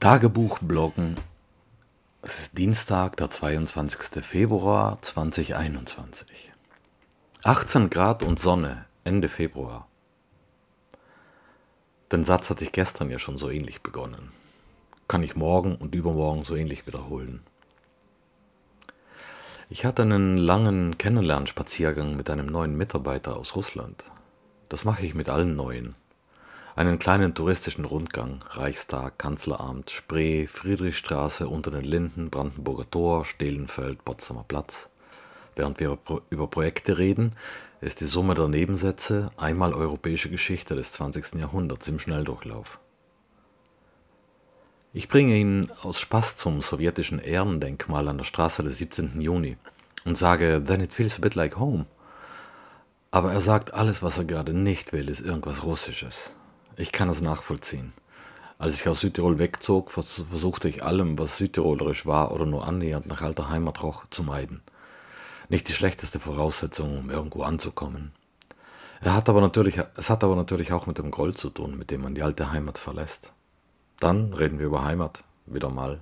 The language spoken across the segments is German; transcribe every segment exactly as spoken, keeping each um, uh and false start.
Tagebuchbloggen. Es ist Dienstag, der zweiundzwanzigster Februar zweitausendeinundzwanzig. achtzehn Grad und Sonne, Ende Februar. Den Satz hatte ich gestern ja schon so ähnlich begonnen. Kann ich morgen und übermorgen so ähnlich wiederholen. Ich hatte einen langen Kennenlernspaziergang mit einem neuen Mitarbeiter aus Russland. Das mache ich mit allen Neuen. Einen kleinen touristischen Rundgang, Reichstag, Kanzleramt, Spree, Friedrichstraße, unter den Linden, Brandenburger Tor, Stehlenfeld, Potsdamer Platz. Während wir über Projekte reden, ist die Summe der Nebensätze einmal europäische Geschichte des zwanzigsten Jahrhunderts im Schnelldurchlauf. Ich bringe ihn aus Spaß zum sowjetischen Ehrendenkmal an der Straße des siebzehnten Juni und sage, then it feels a bit like home. Aber er sagt, alles, was er gerade nicht will, ist irgendwas Russisches. Ich kann es nachvollziehen. Als ich aus Südtirol wegzog, versuchte ich allem, was südtirolerisch war oder nur annähernd nach alter Heimat roch, zu meiden. Nicht die schlechteste Voraussetzung, um irgendwo anzukommen. Er hat aber natürlich, es hat aber natürlich auch mit dem Groll zu tun, mit dem man die alte Heimat verlässt. Dann reden wir über Heimat, wieder mal.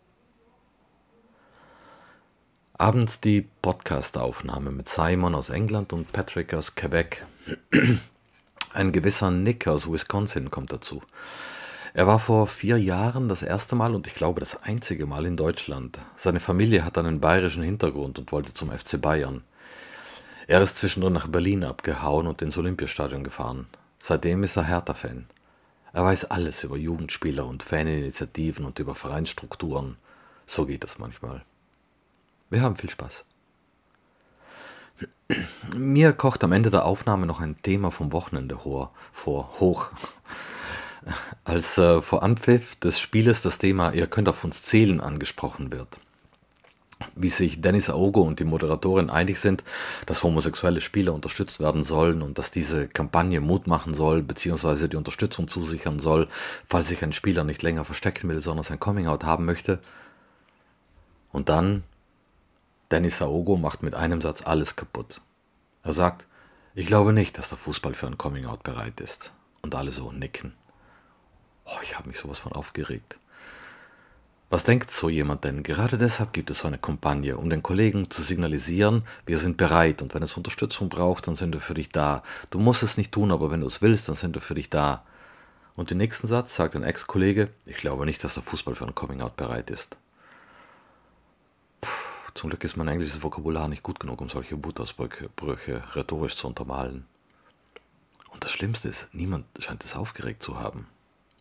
Abends die Podcast-Aufnahme mit Simon aus England und Patrick aus Quebec. Ein gewisser Nick aus Wisconsin kommt dazu. Er war vor vier Jahren das erste Mal und ich glaube das einzige Mal in Deutschland. Seine Familie hat einen bayerischen Hintergrund und wollte zum F C Bayern. Er ist zwischendrin nach Berlin abgehauen und ins Olympiastadion gefahren. Seitdem ist er Hertha-Fan. Er weiß alles über Jugendspieler und Faninitiativen und über Vereinsstrukturen. So geht das manchmal. Wir haben viel Spaß. Mir kocht am Ende der Aufnahme noch ein Thema vom Wochenende vor, vor hoch. Als äh, vor Anpfiff des Spieles das Thema "Ihr könnt auf uns zählen" angesprochen wird. Wie sich Dennis Aogo und die Moderatorin einig sind, dass homosexuelle Spieler unterstützt werden sollen und dass diese Kampagne Mut machen soll, beziehungsweise die Unterstützung zusichern soll, falls sich ein Spieler nicht länger verstecken will, sondern sein Coming-out haben möchte. Und dann, Dennis Aogo macht mit einem Satz alles kaputt. Er sagt, ich glaube nicht, dass der Fußball für ein Coming-out bereit ist. Und alle so nicken. Oh, ich habe mich sowas von aufgeregt. Was denkt so jemand denn? Gerade deshalb gibt es so eine Kampagne, um den Kollegen zu signalisieren, wir sind bereit und wenn es Unterstützung braucht, dann sind wir für dich da. Du musst es nicht tun, aber wenn du es willst, dann sind wir für dich da. Und den nächsten Satz sagt ein Ex-Kollege, ich glaube nicht, dass der Fußball für ein Coming-out bereit ist. Puh, zum Glück ist mein englisches Vokabular nicht gut genug, um solche Wutausbrüche rhetorisch zu untermalen. Und das Schlimmste ist, niemand scheint es aufgeregt zu haben.